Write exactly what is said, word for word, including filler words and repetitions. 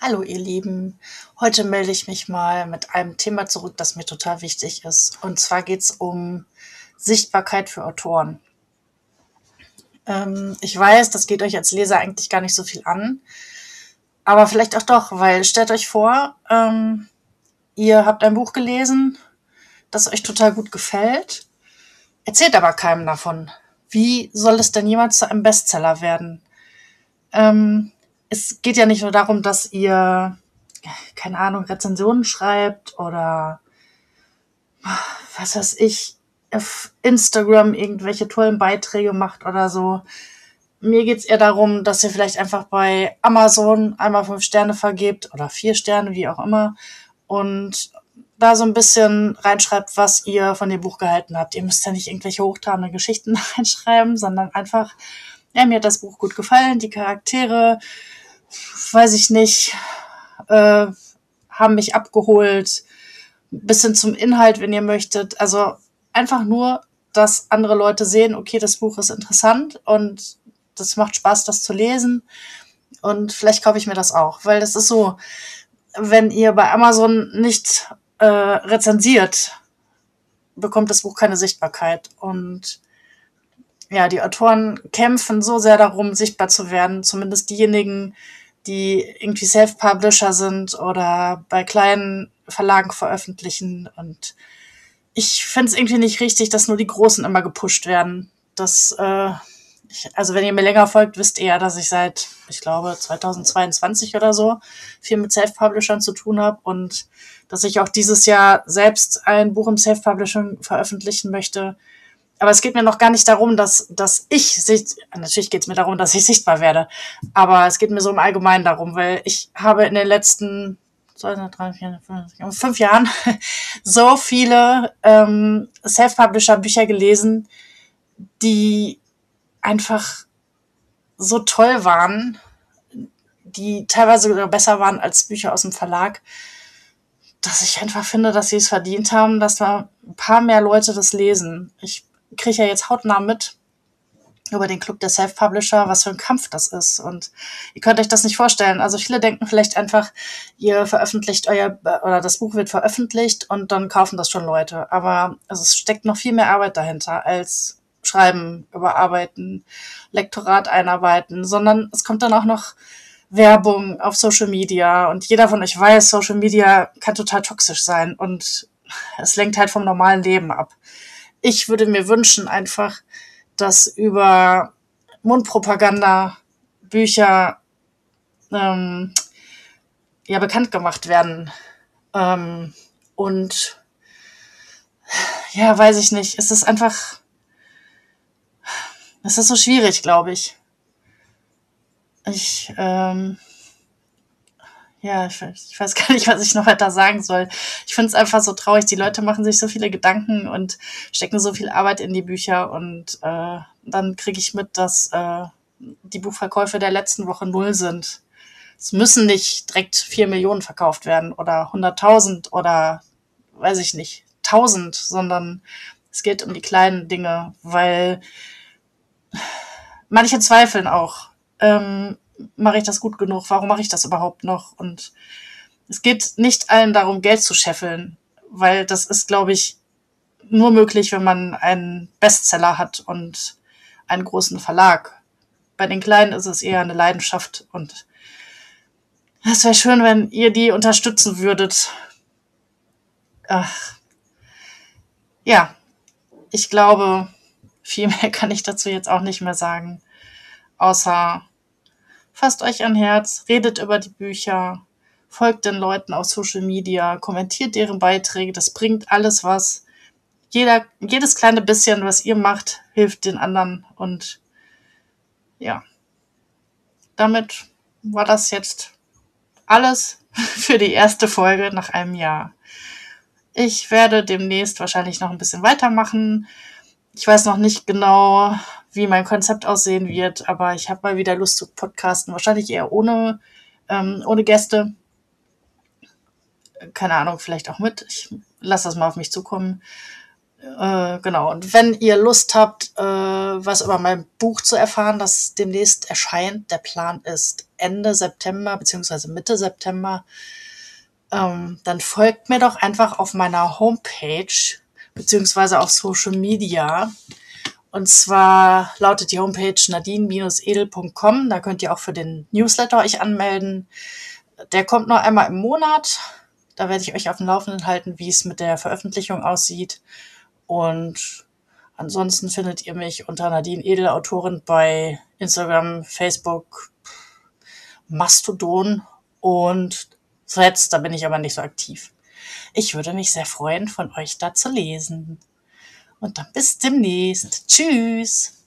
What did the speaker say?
Hallo ihr Lieben, heute melde ich mich mal mit einem Thema zurück, das mir total wichtig ist. Und zwar geht es um Sichtbarkeit für Autoren. Ähm, ich weiß, das geht euch als Leser eigentlich gar nicht so viel an, aber vielleicht auch doch, weil stellt euch vor, ähm, ihr habt ein Buch gelesen, das euch total gut gefällt, erzählt aber keinem davon. Wie soll es denn jemals zu einem Bestseller werden? Ähm, es geht ja nicht nur darum, dass ihr, keine Ahnung, Rezensionen schreibt oder was weiß ich, auf Instagram irgendwelche tollen Beiträge macht oder so. Mir geht's eher darum, dass ihr vielleicht einfach bei Amazon einmal fünf Sterne vergebt oder vier Sterne, wie auch immer, und da so ein bisschen reinschreibt, was ihr von dem Buch gehalten habt. Ihr müsst ja nicht irgendwelche hochtrabenden Geschichten reinschreiben, sondern einfach, ja, mir hat das Buch gut gefallen, die Charaktere, weiß ich nicht, äh, haben mich abgeholt, bisschen zum Inhalt, wenn ihr möchtet. Also einfach nur, dass andere Leute sehen, okay, das Buch ist interessant und das macht Spaß, das zu lesen. Und vielleicht kaufe ich mir das auch. Weil das ist so, wenn ihr bei Amazon nicht äh, rezensiert, bekommt das Buch keine Sichtbarkeit. Und ja, die Autoren kämpfen so sehr darum, sichtbar zu werden. Zumindest diejenigen, die irgendwie Self-Publisher sind oder bei kleinen Verlagen veröffentlichen. Und ich finde es irgendwie nicht richtig, dass nur die Großen immer gepusht werden. Das, äh, ich, also wenn ihr mir länger folgt, wisst ihr ja, dass ich seit, ich glaube, zweitausendzweiundzwanzig oder so viel mit Self-Publishern zu tun habe und dass ich auch dieses Jahr selbst ein Buch im Self-Publishing veröffentlichen möchte. Aber es geht mir noch gar nicht darum, dass, dass ich, sicht, natürlich geht es mir darum, dass ich sichtbar werde, aber es geht mir so im Allgemeinen darum, weil ich habe in den letzten zwei, drei, vier, fünf, fünf Jahren so viele ähm, Self-Publisher-Bücher gelesen, die einfach so toll waren, die teilweise sogar besser waren als Bücher aus dem Verlag, dass ich einfach finde, dass sie es verdient haben, dass da ein paar mehr Leute das lesen. Ich kriege ja jetzt hautnah mit über den Club der Self-Publisher, was für ein Kampf das ist. Und ihr könnt euch das nicht vorstellen. Also viele denken vielleicht einfach, ihr veröffentlicht euer, oder das Buch wird veröffentlicht und dann kaufen das schon Leute. Aber also es steckt noch viel mehr Arbeit dahinter als Schreiben, Überarbeiten, Lektorat einarbeiten, sondern es kommt dann auch noch Werbung auf Social Media. Und jeder von euch weiß, Social Media kann total toxisch sein und es lenkt halt vom normalen Leben ab. Ich würde mir wünschen einfach, dass über Mundpropaganda Bücher ähm, ja bekannt gemacht werden. Ähm, und ja, weiß ich nicht. Es ist einfach, es ist so schwierig, glaube ich. Ich, ähm, ja, ich, ich weiß gar nicht, was ich noch weiter sagen soll. Ich finde es einfach so traurig. Die Leute machen sich so viele Gedanken und stecken so viel Arbeit in die Bücher und äh, dann kriege ich mit, dass äh, die Buchverkäufe der letzten Woche null sind. Es müssen nicht direkt vier Millionen verkauft werden oder hunderttausend oder weiß ich nicht, tausend, sondern es geht um die kleinen Dinge, weil manche zweifeln auch. Ähm, mache ich das gut genug? Warum mache ich das überhaupt noch? Und es geht nicht allen darum, Geld zu scheffeln, weil das ist, glaube ich, nur möglich, wenn man einen Bestseller hat und einen großen Verlag. Bei den Kleinen ist es eher eine Leidenschaft und es wäre schön, wenn ihr die unterstützen würdet. Ach, ja, ich glaube, viel mehr kann ich dazu jetzt auch nicht mehr sagen. Außer fasst euch ein Herz, redet über die Bücher, folgt den Leuten auf Social Media, kommentiert deren Beiträge. Das bringt alles was. Jeder, jedes kleine bisschen, was ihr macht, hilft den anderen. Und ja, damit war das jetzt alles für die erste Folge nach einem Jahr. Ich werde demnächst wahrscheinlich noch ein bisschen weitermachen. Ich weiß noch nicht genau, wie mein Konzept aussehen wird, aber ich habe mal wieder Lust zu podcasten. Wahrscheinlich eher ohne, ähm, ohne Gäste. Keine Ahnung, vielleicht auch mit. Ich lasse das mal auf mich zukommen. Äh, genau. Und wenn ihr Lust habt, äh, was über mein Buch zu erfahren, das demnächst erscheint, der Plan ist Ende September beziehungsweise Mitte September, ähm, dann folgt mir doch einfach auf meiner Homepage beziehungsweise auf Social Media. Und zwar lautet die Homepage nadine edel punkt com. Da könnt ihr auch für den Newsletter euch anmelden. Der kommt noch einmal im Monat. Da werde ich euch auf dem Laufenden halten, wie es mit der Veröffentlichung aussieht. Und ansonsten findet ihr mich unter Nadine Edel, Autorin, bei Instagram, Facebook, Mastodon und Threads. Da bin ich aber nicht so aktiv. Ich würde mich sehr freuen, von euch da zu lesen. Und dann bis demnächst. Tschüss.